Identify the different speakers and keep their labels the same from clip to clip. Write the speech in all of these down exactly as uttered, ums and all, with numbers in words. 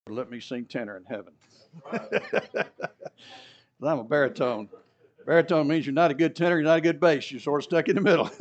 Speaker 1: Let me sing tenor in heaven. I'm a baritone. Baritone means you're not a good tenor, you're not a good bass. You're sort of stuck in the middle.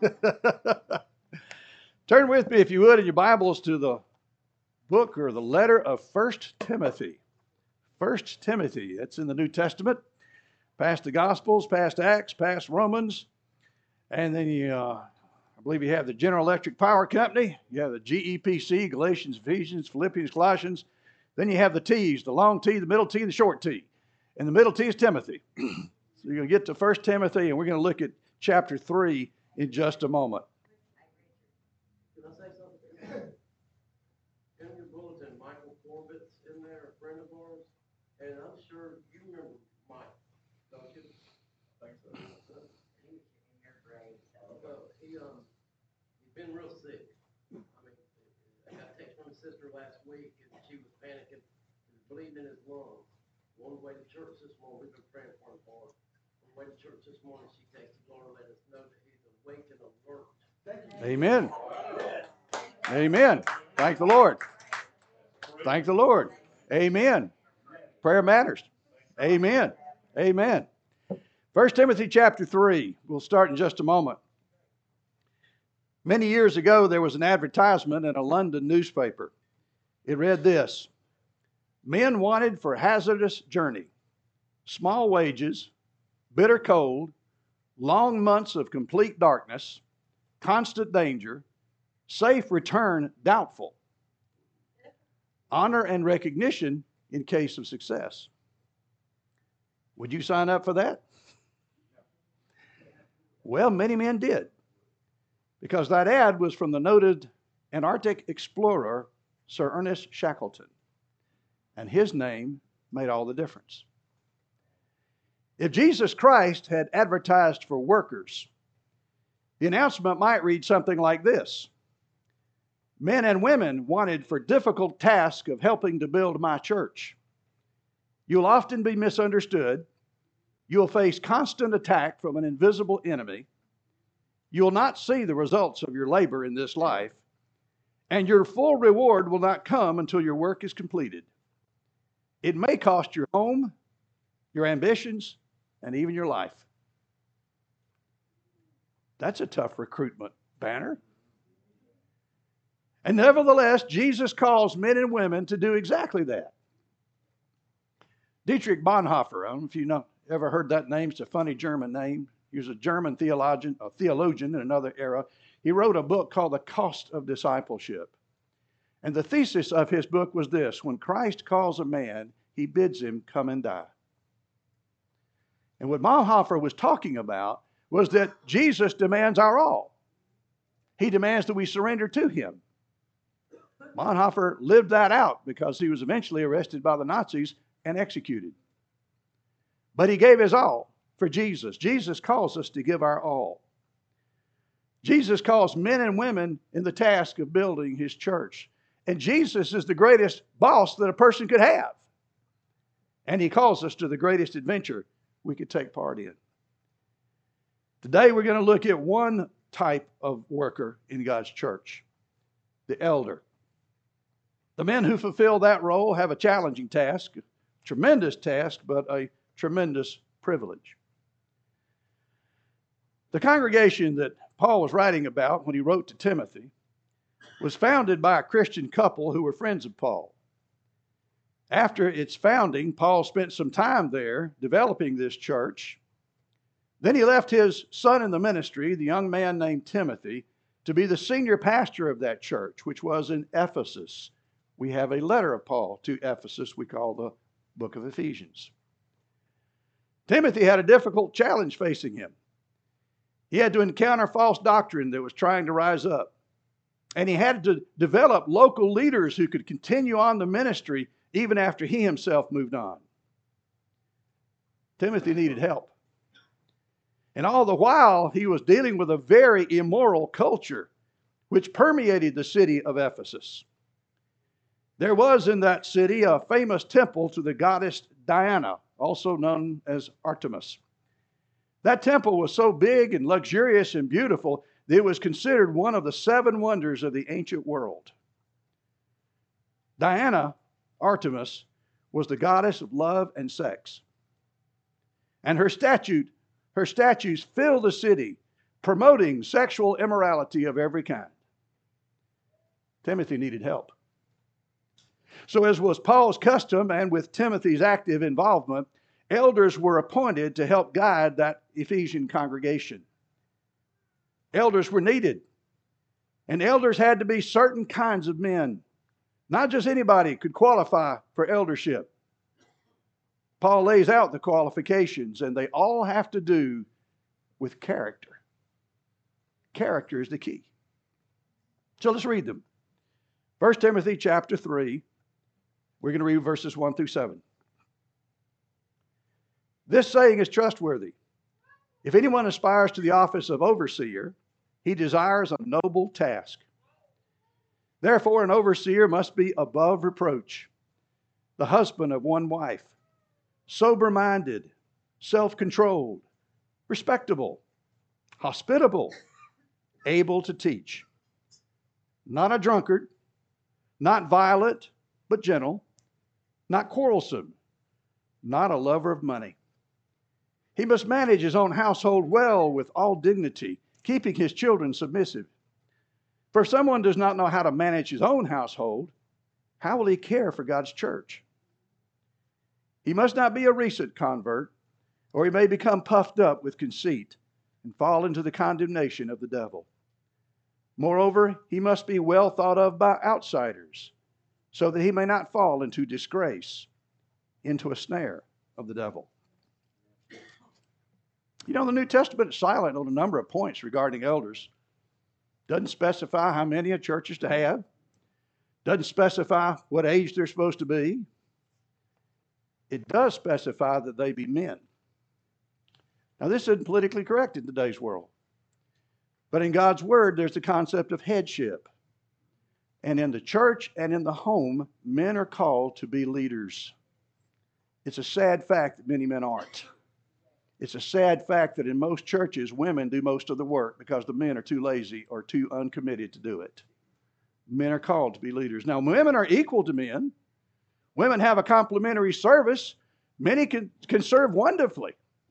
Speaker 1: Turn with me, if you would, in your Bibles to the book or the letter of First Timothy. First Timothy, that's in the New Testament. Past the Gospels, past Acts, past Romans. And then you, uh, I believe you have the General Electric Power Company. You have the G E P C, Galatians, Ephesians, Philippians, Colossians. Then you have the T's, the long T, the middle T, and the short T. And the middle T is Timothy. So you're going to get to First Timothy, and we're going to look at chapter three in just a moment.
Speaker 2: Can I say something? In your bulletin, Michael Corbett's in there, a friend of ours, and I'm sure you remember Mike, don't you? I think so. He was in your grade. So he, um, he's been real sick. I mean, I got a text from his sister last week, and she was panicking. He was bleeding in his lungs. On the way to church this morning, we've been praying for him for him. On the way to church this morning, she texted Laura, let us know that he's awake and alert.
Speaker 1: Amen. Amen. Thank the Lord. Thank the Lord. Amen. Prayer matters. Amen. Amen. First Timothy chapter three. We'll start in just a moment. Many years ago, there was an advertisement in a London newspaper. It read this: men wanted for hazardous journey, small wages, bitter cold, long months of complete darkness, constant danger, safe return doubtful, honor and recognition in case of success. Would you sign up for that? Well, many men did, because that ad was from the noted Antarctic explorer Sir Ernest Shackleton, and his name made all the difference. If Jesus Christ had advertised for workers, the announcement might read something like this: men and women wanted for difficult task of helping to build my church. You'll often be misunderstood. You'll face constant attack from an invisible enemy. You'll not see the results of your labor in this life, and your full reward will not come until your work is completed. It may cost your home, your ambitions, and even your life. That's a tough recruitment banner. And nevertheless, Jesus calls men and women to do exactly that. Dietrich Bonhoeffer, I don't know if you know, ever heard that name. It's a funny German name. He was a German theologian, a theologian in another era. He wrote a book called The Cost of Discipleship. And the thesis of his book was this: when Christ calls a man, he bids him come and die. And what Bonhoeffer was talking about was that Jesus demands our all. He demands that we surrender to him. Bonhoeffer lived that out because he was eventually arrested by the Nazis and executed. But he gave his all for Jesus. Jesus calls us to give our all. Jesus calls men and women in the task of building his church. And Jesus is the greatest boss that a person could have. And he calls us to the greatest adventure we could take part in. Today we're going to look at one type of worker in God's church: the elder. The men who fulfill that role have a challenging task, a tremendous task, but a tremendous privilege. The congregation that Paul was writing about when he wrote to Timothy was founded by a Christian couple who were friends of Paul. After its founding, Paul spent some time there developing this church. Then he left his son in the ministry, the young man named Timothy, to be the senior pastor of that church, which was in Ephesus. We have a letter of Paul to Ephesus we call the book of Ephesians. Timothy had a difficult challenge facing him. He had to encounter false doctrine that was trying to rise up. And he had to develop local leaders who could continue on the ministry even after he himself moved on. Timothy needed help. And all the while, he was dealing with a very immoral culture which permeated the city of Ephesus. There was in that city a famous temple to the goddess Diana, also known as Artemis. That temple was so big and luxurious and beautiful that it was considered one of the seven wonders of the ancient world. Diana Artemis, was the goddess of love and sex. And her statute, her statues filled the city, promoting sexual immorality of every kind. Timothy needed help. So, as was Paul's custom, and with Timothy's active involvement, elders were appointed to help guide that Ephesian congregation. Elders were needed. And elders had to be certain kinds of men. Not just anybody could qualify for eldership. Paul lays out the qualifications, and they all have to do with character. Character is the key. So let's read them. First Timothy chapter three. We're going to read verses one through seven. This saying is trustworthy. If anyone aspires to the office of overseer, he desires a noble task. Therefore, an overseer must be above reproach, the husband of one wife, sober-minded, self-controlled, respectable, hospitable, able to teach, not a drunkard, not violent, but gentle, not quarrelsome, not a lover of money. He must manage his own household well with all dignity, keeping his children submissive. For if someone does not know how to manage his own household, how will he care for God's church? He must not be a recent convert, or he may become puffed up with conceit and fall into the condemnation of the devil. Moreover, he must be well thought of by outsiders, so that he may not fall into disgrace, into a snare of the devil. You know, the New Testament is silent on a number of points regarding elders. Doesn't specify how many a church is to have. Doesn't specify what age they're supposed to be. It does specify that they be men. Now, this isn't politically correct in today's world. But in God's Word, there's the concept of headship. And in the church and in the home, men are called to be leaders. It's a sad fact that many men aren't. It's a sad fact that in most churches, women do most of the work because the men are too lazy or too uncommitted to do it. Men are called to be leaders. Now, women are equal to men. Women have a complementary service. Many can, can serve wonderfully.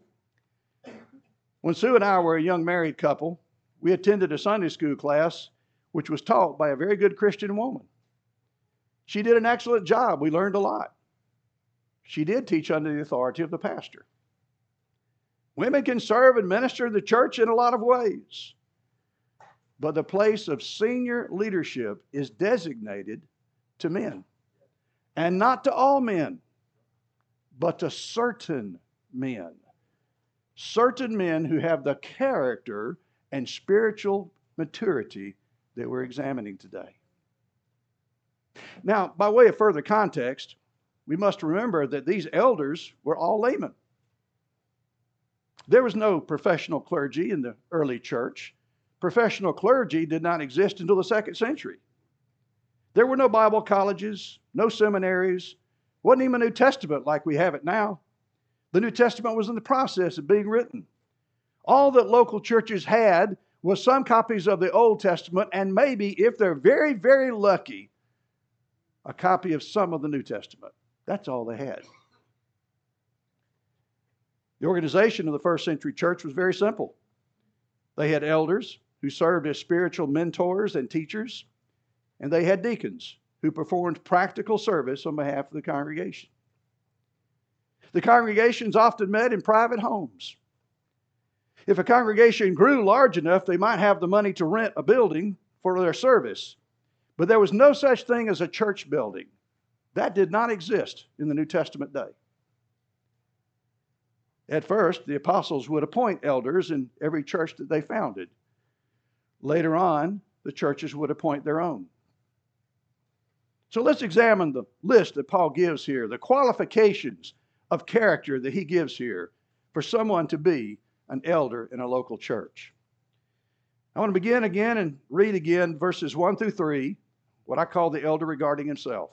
Speaker 1: When Sue and I were a young married couple, we attended a Sunday school class which was taught by a very good Christian woman. She did an excellent job. We learned a lot. She did teach under the authority of the pastor. Women can serve and minister in the church in a lot of ways. But the place of senior leadership is designated to men. And not to all men, but to certain men. Certain men who have the character and spiritual maturity that we're examining today. Now, by way of further context, we must remember that these elders were all laymen. There was no professional clergy in the early church. Professional clergy did not exist until the second century. There were no Bible colleges, no seminaries, wasn't even a New Testament like we have it now. The New Testament was in the process of being written. All that local churches had was some copies of the Old Testament and maybe, if they're very, very lucky, a copy of some of the New Testament. That's all they had. The organization of the first century church was very simple. They had elders who served as spiritual mentors and teachers, and they had deacons who performed practical service on behalf of the congregation. The congregations often met in private homes. If a congregation grew large enough, they might have the money to rent a building for their service, but there was no such thing as a church building. That did not exist in the New Testament day. At first, the apostles would appoint elders in every church that they founded. Later on, the churches would appoint their own. So let's examine the list that Paul gives here, the qualifications of character that he gives here for someone to be an elder in a local church. I want to begin again and read again verses one through three, what I call the elder regarding himself.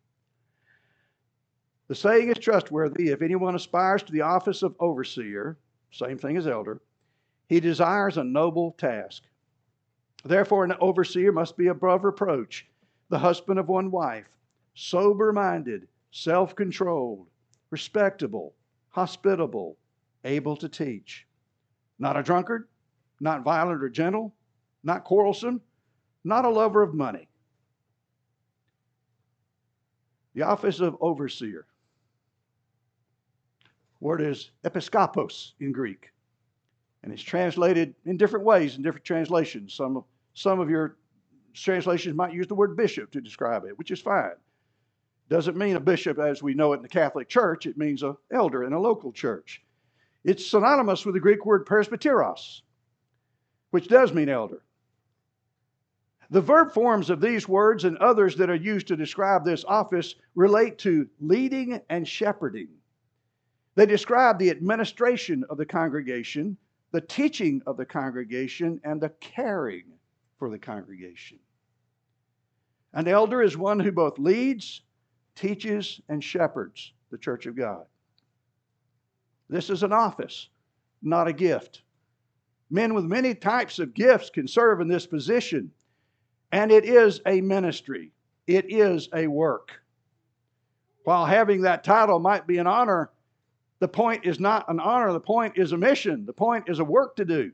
Speaker 1: The saying is trustworthy. If anyone aspires to the office of overseer, same thing as elder, he desires a noble task. Therefore, an overseer must be above reproach, the husband of one wife, sober-minded, self-controlled, respectable, hospitable, able to teach. Not a drunkard, not violent or gentle, not quarrelsome, not a lover of money. The office of overseer. Word is episkopos in Greek. And it's translated in different ways in different translations. Some, some of your translations might use the word bishop to describe it, which is fine. Doesn't mean a bishop as we know it in the Catholic Church. It means an elder in a local church. It's synonymous with the Greek word presbyteros, which does mean elder. The verb forms of these words and others that are used to describe this office relate to leading and shepherding. They describe the administration of the congregation, the teaching of the congregation, and the caring for the congregation. An elder is one who both leads, teaches, and shepherds the church of God. This is an office, not a gift. Men with many types of gifts can serve in this position, and it is a ministry. It is a work. While having that title might be an honor, the point is not an honor. The point is a mission. The point is a work to do.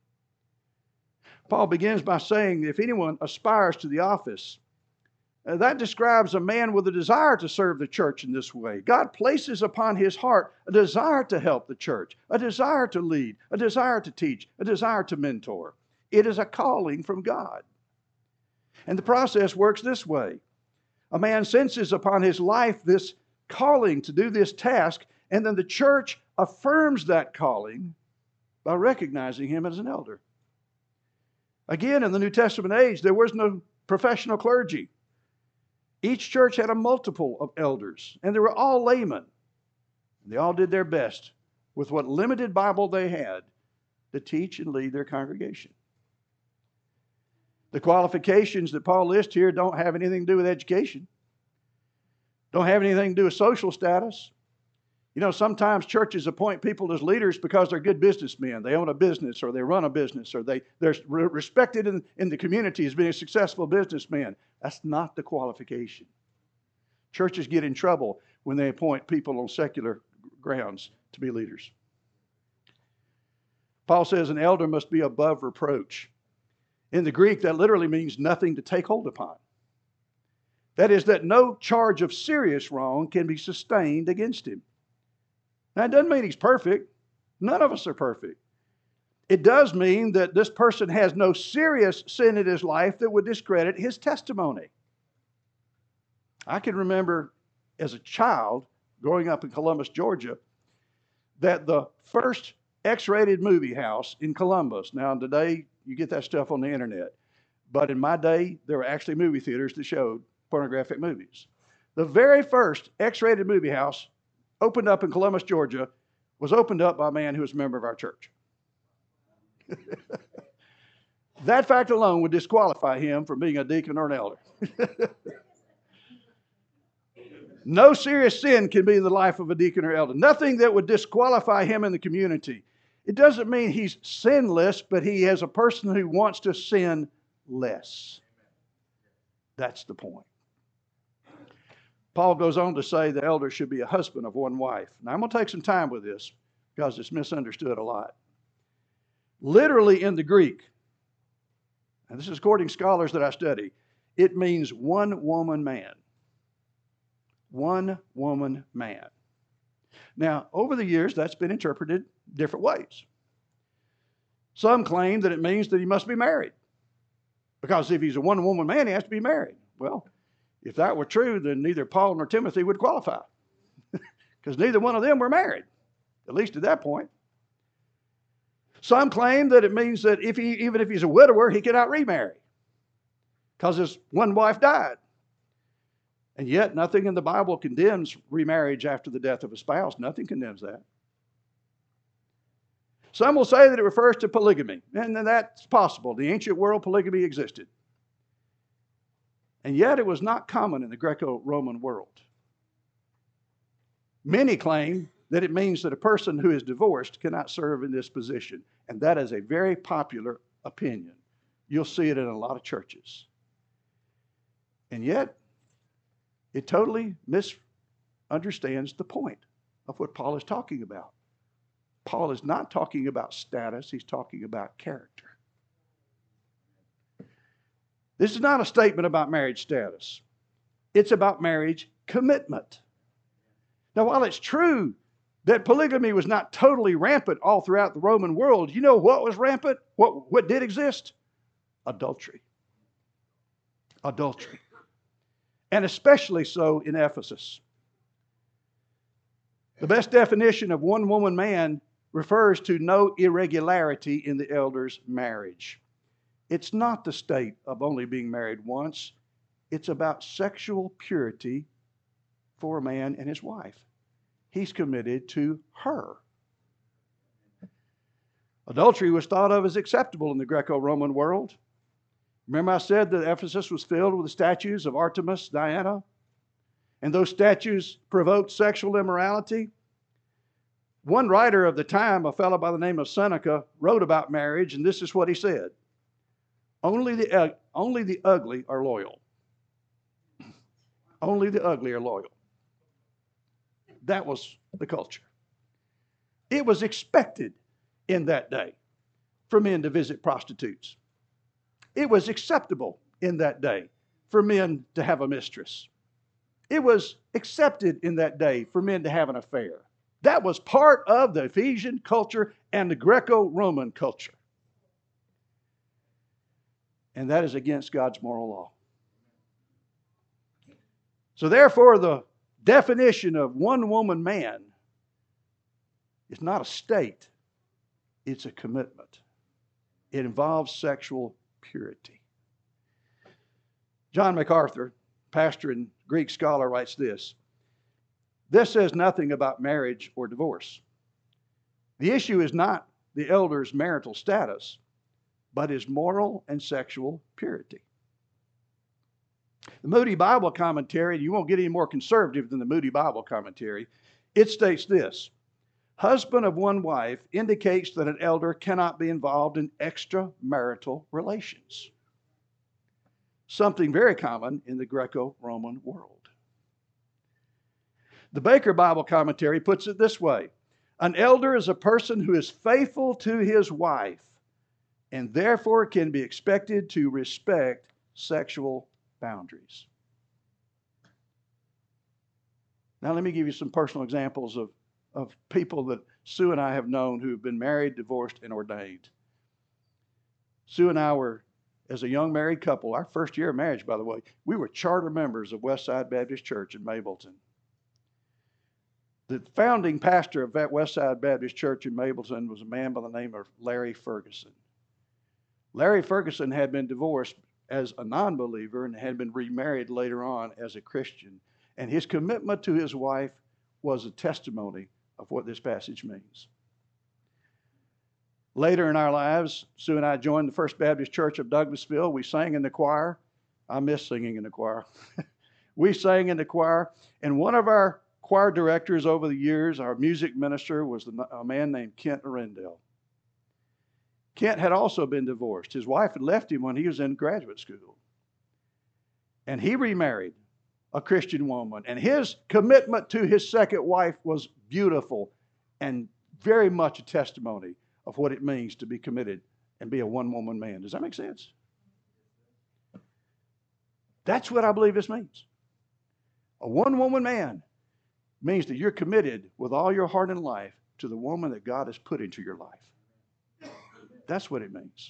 Speaker 1: Paul begins by saying, if anyone aspires to the office, uh, that describes a man with a desire to serve the church in this way. God places upon his heart a desire to help the church, a desire to lead, a desire to teach, a desire to mentor. It is a calling from God. And the process works this way. A man senses upon his life this calling to do this task, and then the church affirms that calling by recognizing him as an elder. Again, in the New Testament age, there was no professional clergy. Each church had a multiple of elders, and they were all laymen. They all did their best with what limited Bible they had to teach and lead their congregation. The qualifications that Paul lists here don't have anything to do with education, don't have anything to do with social status. You know, sometimes churches appoint people as leaders because they're good businessmen. They own a business, or they run a business, or they, they're respected in, in the community as being a successful businessman. That's not the qualification. Churches get in trouble when they appoint people on secular grounds to be leaders. Paul says an elder must be above reproach. In the Greek, that literally means nothing to take hold upon. That is, that no charge of serious wrong can be sustained against him. Now, it doesn't mean he's perfect. None of us are perfect. It does mean that this person has no serious sin in his life that would discredit his testimony. I can remember as a child growing up in Columbus, Georgia, that the first X-rated movie house in Columbus, now today you get that stuff on the internet, but in my day there were actually movie theaters that showed pornographic movies. The very first X-rated movie house opened up in Columbus, Georgia, was opened up by a man who was a member of our church. That fact alone would disqualify him from being a deacon or an elder. No serious sin can be in the life of a deacon or elder. Nothing that would disqualify him in the community. It doesn't mean he's sinless, but he is a person who wants to sin less. That's the point. Paul goes on to say the elder should be a husband of one wife. Now, I'm going to take some time with this because it's misunderstood a lot. Literally in the Greek, and this is according to scholars that I study, it means one woman man. One woman man. Now, over the years, that's been interpreted different ways. Some claim that it means that he must be married, because if he's a one woman man, he has to be married. Well, if that were true, then neither Paul nor Timothy would qualify, because neither one of them were married, at least at that point. Some claim that it means that if he, even if he's a widower, he cannot remarry because his one wife died. And yet, nothing in the Bible condemns remarriage after the death of a spouse. Nothing condemns that. Some will say that it refers to polygamy, and that's possible. In the ancient world, polygamy existed. And yet, it was not common in the Greco-Roman world. Many claim that it means that a person who is divorced cannot serve in this position. And that is a very popular opinion. You'll see it in a lot of churches. And yet, It totally misunderstands the point of what Paul is talking about. Paul is not talking about status, he's talking about character. This is not a statement about marriage status. It's about marriage commitment. Now, while it's true that polygamy was not totally rampant all throughout the Roman world, you know what was rampant? What, what did exist? Adultery. Adultery. And especially so in Ephesus. The best definition of one woman man refers to no irregularity in the elder's marriage. It's not the state of only being married once. It's about sexual purity for a man and his wife. He's committed to her. Adultery was thought of as acceptable in the Greco-Roman world. Remember I said that Ephesus was filled with the statues of Artemis, Diana? And those statues provoked sexual immorality. One writer of the time, a fellow by the name of Seneca, wrote about marriage, and this is what he said. Only the, only the ugly are loyal. Only the ugly are loyal. That was the culture. It was expected in that day for men to visit prostitutes. It was acceptable in that day for men to have a mistress. It was accepted in that day for men to have an affair. That was part of the Ephesian culture and the Greco-Roman culture. And that is against God's moral law. So therefore, the definition of one-woman man is not a state, it's a commitment. It involves sexual purity. John MacArthur, pastor and Greek scholar, writes this. This says nothing about marriage or divorce. The issue is not the elder's marital status, but his moral and sexual purity. The Moody Bible Commentary, you won't get any more conservative than the Moody Bible Commentary, it states this. Husband of one wife indicates that an elder cannot be involved in extramarital relations. Something very common in the Greco-Roman world. The Baker Bible Commentary puts it this way. An elder is a person who is faithful to his wife and therefore can be expected to respect sexual boundaries. Now let me give you some personal examples of, of people that Sue and I have known who have been married, divorced, and ordained. Sue and I were, as a young married couple, our first year of marriage, by the way, we were charter members of Westside Baptist Church in Mableton. The founding pastor of that Westside Baptist Church in Mableton was a man by the name of Larry Ferguson. Larry Ferguson had been divorced as a non-believer and had been remarried later on as a Christian. And his commitment to his wife was a testimony of what this passage means. Later in our lives, Sue and I joined the First Baptist Church of Douglasville. We sang in the choir. I miss singing in the choir. We sang in the choir, and one of our choir directors over the years, our music minister, was a man named Kent Arendelle. Kent had also been divorced. His wife had left him when he was in graduate school. And he remarried a Christian woman. And his commitment to his second wife was beautiful and very much a testimony of what it means to be committed and be a one-woman man. Does that make sense? That's what I believe this means. A one-woman man means that you're committed with all your heart and life to the woman that God has put into your life. That's what it means.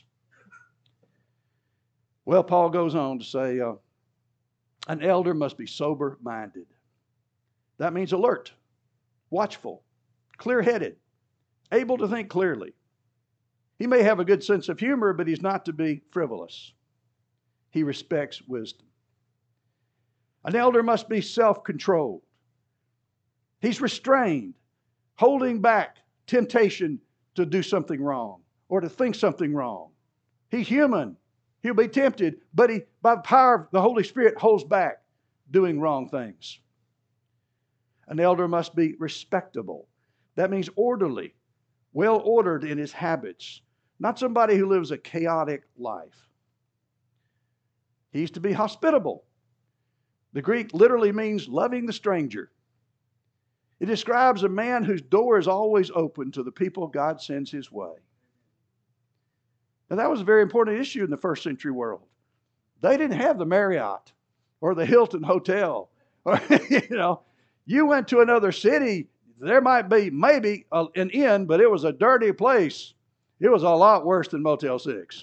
Speaker 1: Well, Paul goes on to say, uh, an elder must be sober-minded. That means alert, watchful, clear-headed, able to think clearly. He may have a good sense of humor, but he's not to be frivolous. He respects wisdom. An elder must be self-controlled. He's restrained, holding back temptation to do something wrong or to think something wrong. He's human. He'll be tempted, but he, by the power of the Holy Spirit, holds back doing wrong things. An elder must be respectable. That means orderly, well-ordered in his habits, not somebody who lives a chaotic life. He's to be hospitable. The Greek literally means loving the stranger. It describes a man whose door is always open to the people God sends his way. Now, that was a very important issue in the first century world. They didn't have the Marriott or the Hilton Hotel. Or, you know, you went to another city, there might be maybe a, an inn, but it was a dirty place. It was a lot worse than Motel six.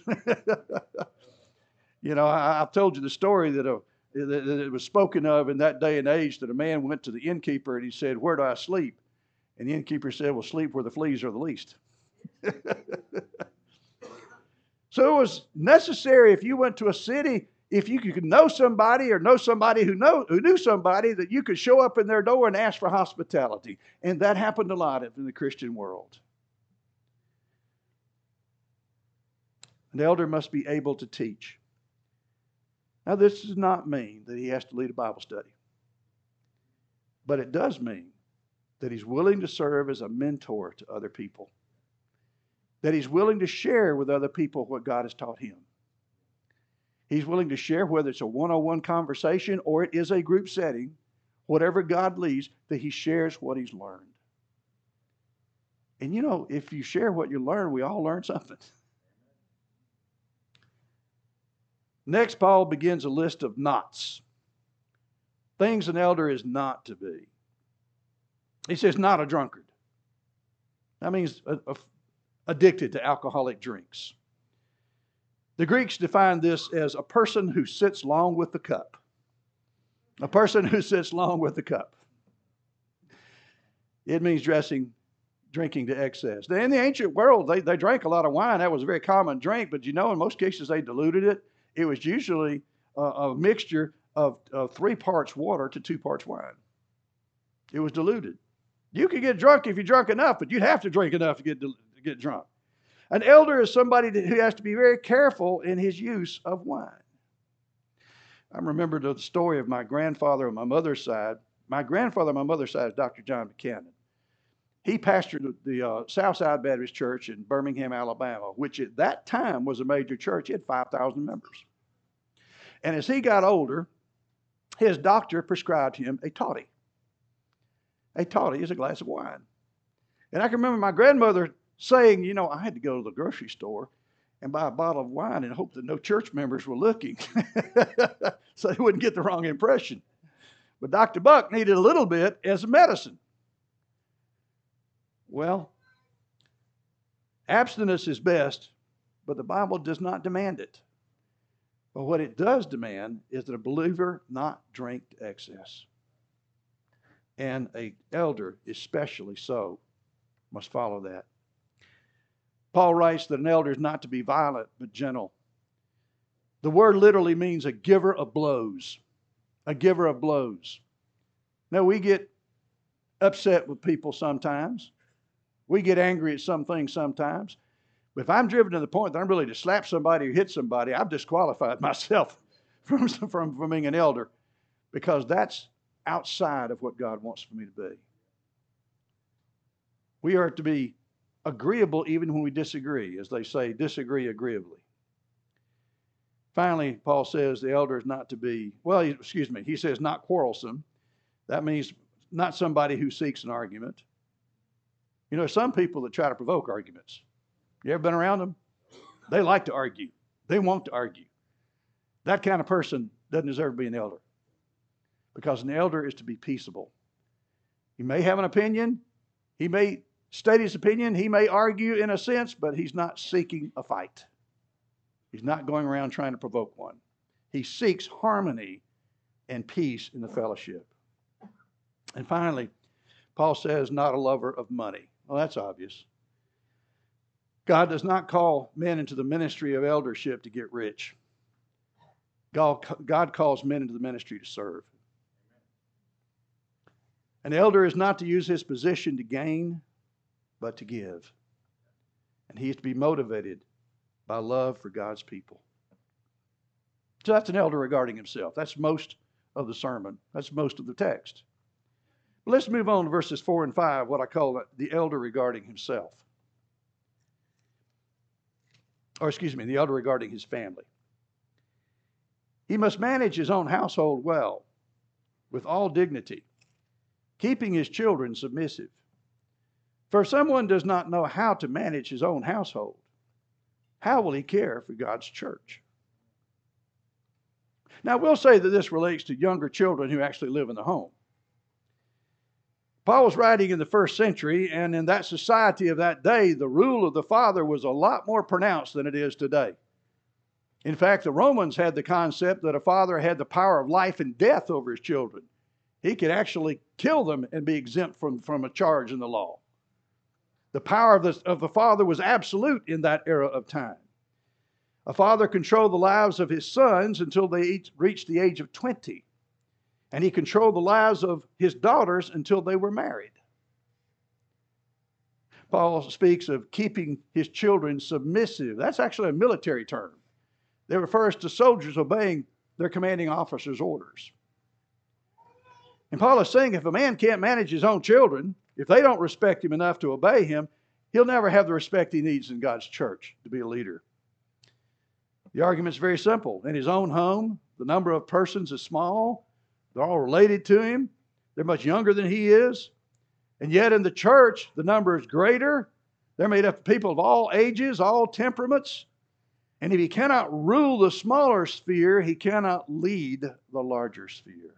Speaker 1: You know, I, I've told you the story that, a, that, that it was spoken of in that day and age that a man went to the innkeeper and he said, "Where do I sleep?" And the innkeeper said, "Well, sleep where the fleas are the least." So it was necessary if you went to a city, if you could know somebody or know somebody who, know, who knew somebody, that you could show up in their door and ask for hospitality. And that happened a lot in the Christian world. An elder must be able to teach. Now, this does not mean that he has to lead a Bible study. But it does mean that he's willing to serve as a mentor to other people. That he's willing to share with other people what God has taught him. He's willing to share, whether it's a one-on-one conversation or it is a group setting, whatever God leads, that he shares what he's learned. And you know, if you share what you learn, we all learn something. Next, Paul begins a list of nots. Things an elder is not to be. He says, not a drunkard. That means a, a addicted to alcoholic drinks. The Greeks defined this as a person who sits long with the cup. A person who sits long with the cup. It means dressing, drinking to excess. Now, in the ancient world, they, they drank a lot of wine. That was a very common drink, but you know, in most cases, they diluted it. It was usually a, a mixture of, of three parts water to two parts wine. It was diluted. You could get drunk if you drank enough, but you'd have to drink enough to get diluted. Get drunk. An elder is somebody who has to be very careful in his use of wine. I remember the story of my grandfather on my mother's side. My grandfather on my mother's side is Doctor John Buchanan. He pastored the uh, Southside Baptist Church in Birmingham, Alabama, which at that time was a major church. It had five thousand members. And as he got older, his doctor prescribed him a toddy. A toddy is a glass of wine. And I can remember my grandmother saying, you know, I had to go to the grocery store and buy a bottle of wine and hope that no church members were looking so they wouldn't get the wrong impression. But Doctor Buck needed a little bit as a medicine. Well, abstinence is best, but the Bible does not demand it. But what it does demand is that a believer not drink to excess. And an elder, especially so, must follow that. Paul writes that an elder is not to be violent, but gentle. The word literally means a giver of blows. A giver of blows. Now, we get upset with people sometimes. We get angry at some things sometimes. But if I'm driven to the point that I'm ready to slap somebody or hit somebody, I've disqualified myself from, from, from being an elder, because that's outside of what God wants for me to be. We are to be agreeable even when we disagree, as they say, disagree agreeably. Finally, Paul says the elder is not to be, well, excuse me, he says not quarrelsome. That means not somebody who seeks an argument. You know, some people that try to provoke arguments. You ever been around them? They like to argue. They want to argue. That kind of person doesn't deserve to be an elder, because an elder is to be peaceable. He may have an opinion. He may state his opinion. He may argue in a sense, but he's not seeking a fight. He's not going around trying to provoke one. He seeks harmony and peace in the fellowship. And finally, Paul says, not a lover of money. Well, that's obvious. God does not call men into the ministry of eldership to get rich. God, God calls men into the ministry to serve. An elder is not to use his position to gain, but to give. And he is to be motivated by love for God's people. So that's an elder regarding himself. That's most of the sermon. That's most of the text. But let's move on to verses four and five, what I call the elder regarding himself. Or excuse me, the elder regarding his family. He must manage his own household well. with all dignity, keeping his children submissive. For if someone does not know how to manage his own household, how will he care for God's church? Now, we'll say that this relates to younger children who actually live in the home. Paul was writing in the first century, and in that society of that day, the rule of the father was a lot more pronounced than it is today. In fact, the Romans had the concept that a father had the power of life and death over his children. He could actually kill them and be exempt from, from a charge in the law. The power of the, of the father was absolute in that era of time. A father controlled the lives of his sons until they each reached the age of twenty. And he controlled the lives of his daughters until they were married. Paul speaks of keeping his children submissive. That's actually a military term. It refers to soldiers obeying their commanding officer's orders. And Paul is saying if a man can't manage his own children, if they don't respect him enough to obey him, he'll never have the respect he needs in God's church to be a leader. The argument's very simple. In his own home, the number of persons is small. They're all related to him. They're much younger than he is. And yet in the church, the number is greater. They're made up of people of all ages, all temperaments. And if he cannot rule the smaller sphere, he cannot lead the larger sphere.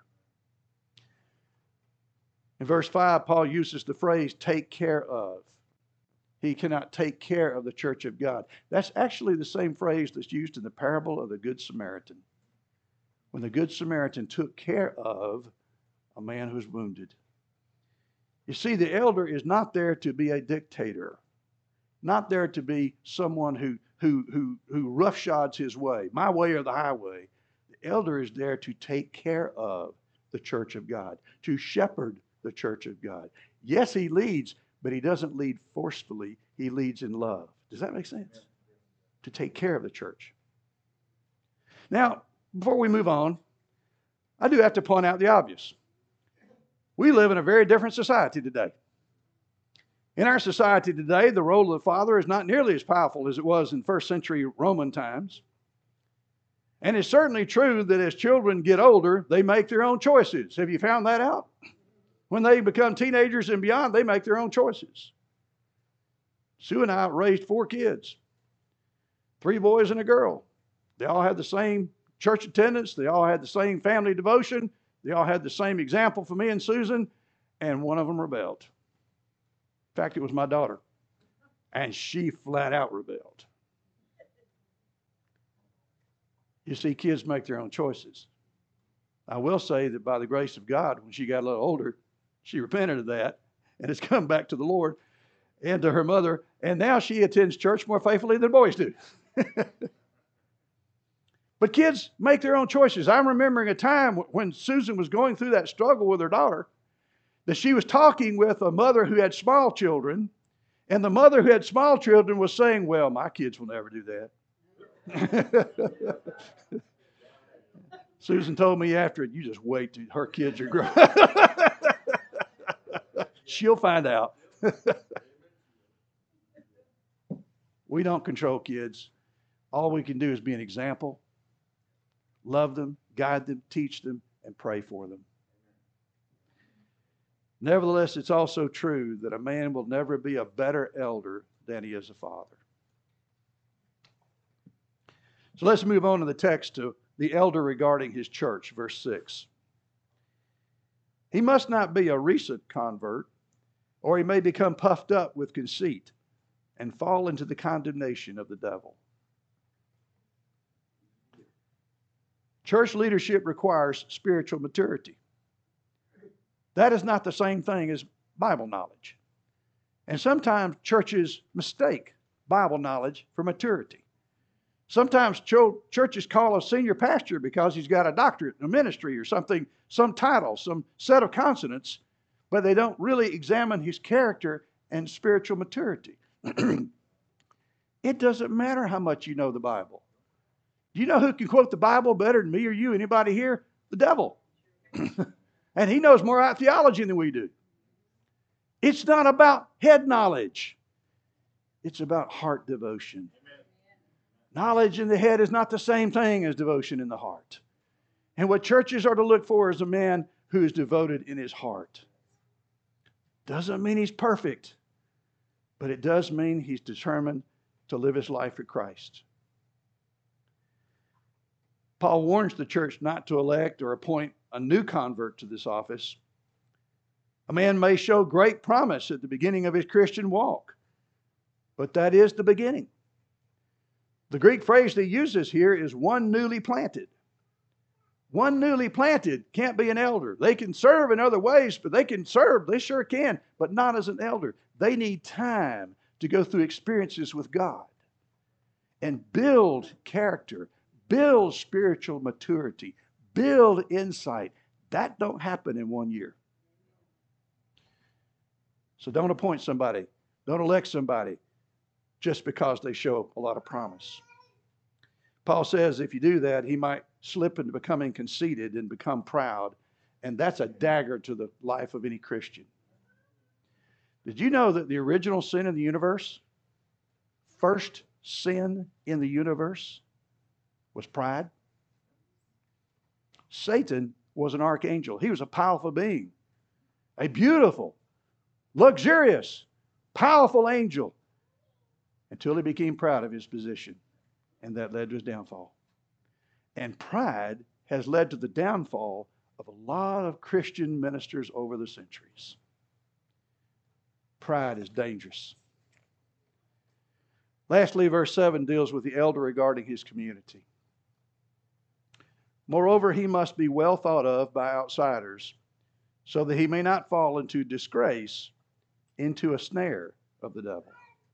Speaker 1: In verse five, Paul uses the phrase, take care of. He cannot take care of the church of God. That's actually the same phrase that's used in the parable of the Good Samaritan. When the Good Samaritan took care of a man who was wounded. You see, the elder is not there to be a dictator, not there to be someone who, who, who, who roughshods his way, my way or the highway. The elder is there to take care of the church of God, to shepherd the church of God. Yes, he leads, but he doesn't lead forcefully. He leads in love. Does that make sense? To take care of the church. Now, before we move on, I do have to point out the obvious. We live in a very different society today. In our society today, the role of the father is not nearly as powerful as it was in first century Roman times. And it's certainly true that as children get older, they make their own choices. Have you found that out? When they become teenagers and beyond, they make their own choices. Sue and I raised four kids, three boys and a girl. They all had the same church attendance. They all had the same family devotion. They all had the same example for me and Susan, and one of them rebelled. In fact, it was my daughter, and she flat out rebelled. You see, kids make their own choices. I will say that by the grace of God, when she got a little older, she repented of that and has come back to the Lord and to her mother, and now she attends church more faithfully than boys do. But kids make their own choices. I'm remembering a time when Susan was going through that struggle with her daughter, that she was talking with a mother who had small children, and the mother who had small children was saying, well, my kids will never do that. Susan told me after it, you just wait till her kids are grown. She'll find out. We don't control kids. All we can do is be an example, love them, guide them, teach them, and pray for them. Nevertheless, it's also true that a man will never be a better elder than he is a father. So let's move on to the text to the elder regarding his church, verse six. He must not be a recent convert, or he may become puffed up with conceit and fall into the condemnation of the devil. Church leadership requires spiritual maturity. That is not the same thing as Bible knowledge. And sometimes churches mistake Bible knowledge for maturity. Sometimes churches call a senior pastor because he's got a doctorate in a ministry or something, some title, some set of consonants, but they don't really examine his character and spiritual maturity. It doesn't matter how much you know the Bible. Do you know who can quote the Bible better than me or you? Anybody here? The devil. And he knows more about theology than we do. It's not about head knowledge. It's about heart devotion. Knowledge in the head is not the same thing as devotion in the heart. And what churches are to look for is a man who is devoted in his heart. Doesn't mean he's perfect, but it does mean he's determined to live his life for Christ. Paul warns the church not to elect or appoint a new convert to this office. A man may show great promise at the beginning of his Christian walk, but that is the beginning. The Greek phrase that he uses here is one newly planted. One newly planted can't be an elder. They can serve in other ways, but they can serve, they sure can, but not as an elder. They need time to go through experiences with God and build character, build spiritual maturity, build insight. That don't happen in one year. So don't appoint somebody, don't elect somebody just because they show a lot of promise. Paul says if you do that, he might slip into becoming conceited and become proud, and that's a dagger to the life of any Christian. Did you know that the original sin in the universe, first sin in the universe, was pride? Satan was an archangel. He was a powerful being, a beautiful, luxurious, powerful angel, until he became proud of his position, and that led to his downfall. And pride has led to the downfall of a lot of Christian ministers over the centuries. Pride is dangerous. Lastly, verse seven deals with the elder regarding his community. Moreover, he must be well thought of by outsiders, so that he may not fall into disgrace, into a snare of the devil.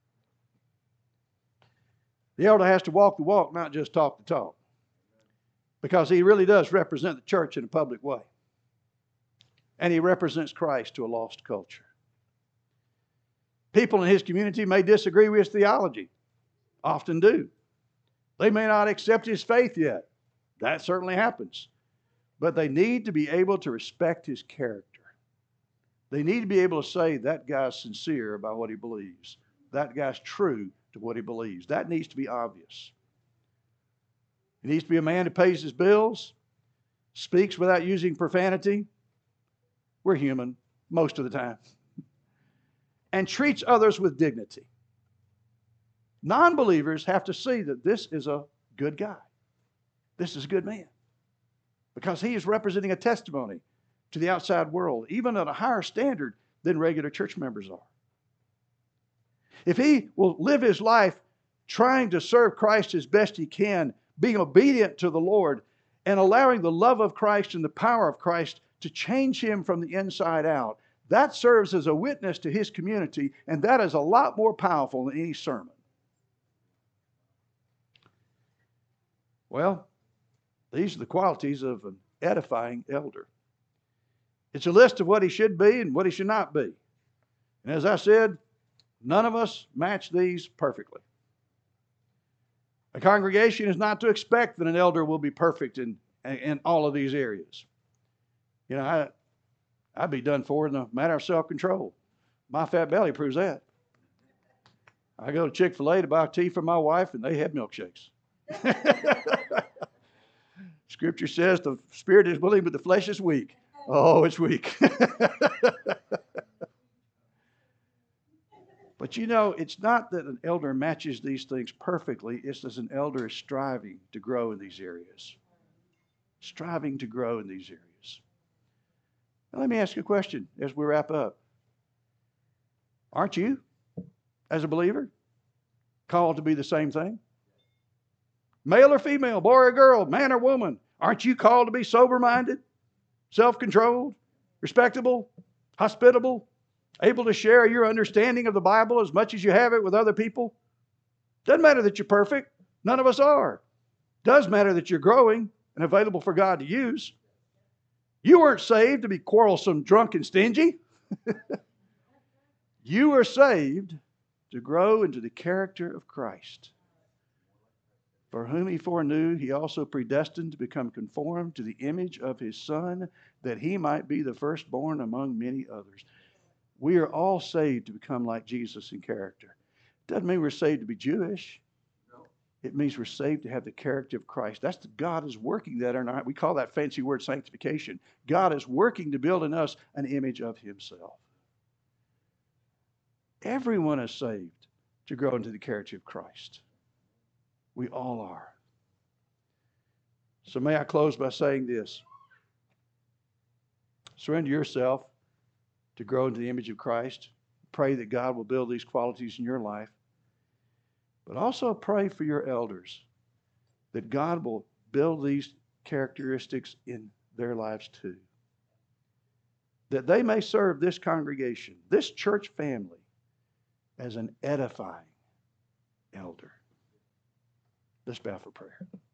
Speaker 1: The elder has to walk the walk, not just talk the talk, because he really does represent the church in a public way. And he represents Christ to a lost culture. People in his community may disagree with his theology, often do. They may not accept his faith yet. That certainly happens. But they need to be able to respect his character. They need to be able to say that guy's sincere about what he believes. That guy's true to what he believes. That needs to be obvious. He needs to be a man who pays his bills, speaks without using profanity. We're human most of the time. And treats others with dignity. Non-believers have to see that this is a good guy. This is a good man. Because he is representing a testimony to the outside world, even at a higher standard than regular church members are. If he will live his life trying to serve Christ as best he can, being obedient to the Lord, and allowing the love of Christ and the power of Christ to change him from the inside out, that serves as a witness to his community, and that is a lot more powerful than any sermon. Well, these are the qualities of an edifying elder. It's a list of what he should be and what he should not be. And as I said, none of us match these perfectly. A congregation is not to expect that an elder will be perfect in, in all of these areas. You know, I, I'd be done for in the matter of self-control. My fat belly proves that. I go to Chick-fil-A to buy tea for my wife, and they have milkshakes. Scripture says the spirit is willing, but the flesh is weak. Oh, it's weak. But you know, it's not that an elder matches these things perfectly. It's that an elder is striving to grow in these areas. Striving to grow in these areas. Now, let me ask you a question as we wrap up. Aren't you, as a believer, called to be the same thing? Male or female, boy or girl, man or woman, aren't you called to be sober-minded, self-controlled, respectable, hospitable, able to share your understanding of the Bible as much as you have it with other people? Doesn't matter that you're perfect. None of us are. Does matter that you're growing and available for God to use. You weren't saved to be quarrelsome, drunk, and stingy. You were saved to grow into the character of Christ. For whom he foreknew, he also predestined to become conformed to the image of his Son, that he might be the firstborn among many others. We are all saved to become like Jesus in character. Doesn't mean we're saved to be Jewish. It means we're saved to have the character of Christ. That's the, God is working that in our, we call that fancy word sanctification. God is working to build in us an image of himself. Everyone is saved to grow into the character of Christ. We all are. So may I close by saying this. Surrender yourself to grow into the image of Christ. Pray that God will build these qualities in your life. But also pray for your elders, that God will build these characteristics in their lives too. That they may serve this congregation, this church family, as an edifying elder. Let's bow for prayer.